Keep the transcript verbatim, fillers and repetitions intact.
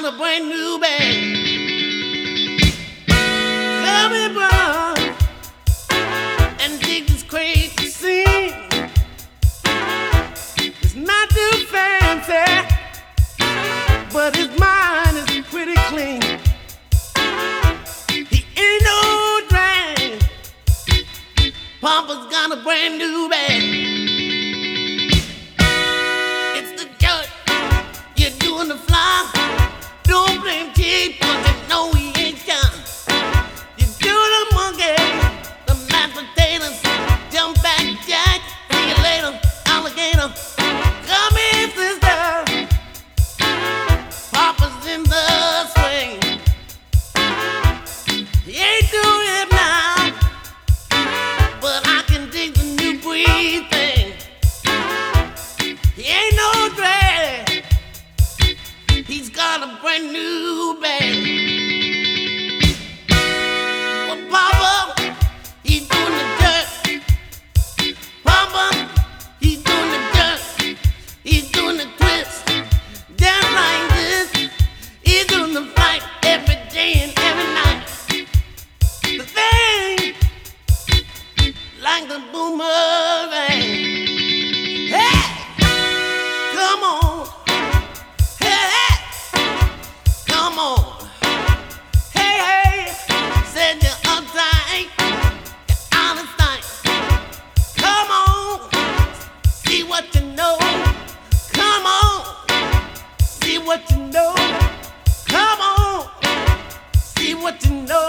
got a brand new band. Come in, brother, and dig this crazy scene. It's not too fancy, but his mind is pretty clean. He ain't no drag. Papa's got a brand new band. It's the dirt. You're doing the fly. Don't blame T, but you know he ain't done. You do the monkey, the mashed potatoes, jump back jack, see you later, alligator. Come in, sister. Papa's in the swing. He ain't doing it now, but I can dig the new breed thing. He ain't no drag. He's got a brand new band. Well, Papa, he's doing the dirt. Papa, he's doing the dirt. He's doing the twist. Just like this. He's doing the fight every day and every night. The thing, like the boomerang. Hey, come on. Hey, hey, come on. Hey, hey, said you're uptight, you're out of sight. Come on, see what you know. Come on, see what you know. Come on, see what you know.